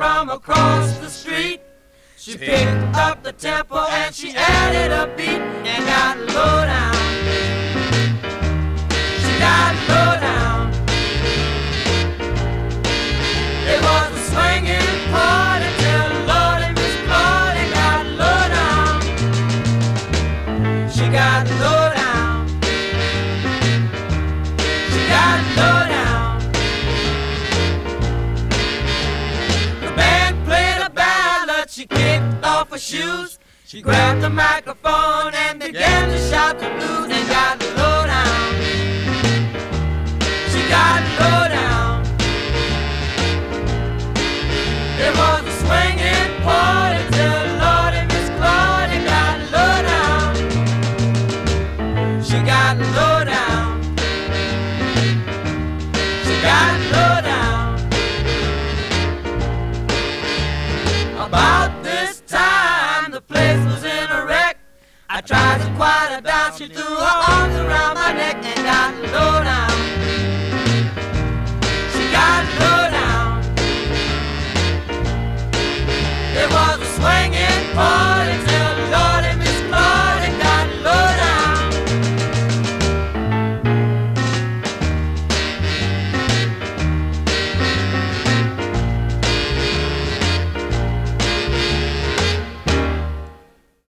from across the street. She picked up the tempo and she added a beat and got low down. She got low down. It was a swinging party till Lord and Miss Claudia got low down. She got low down. She got low down. The band played a ballad. She kicked off her shoes. She grabbed the microphone and began to shout the blues and got low down. She got low down. It was a swinging party till Lord and Miss Claudia got low down. She got low down. She got low down. About this time the place was in a wreck. I tried to quiet her down. She threw her arms around my neck and got low down.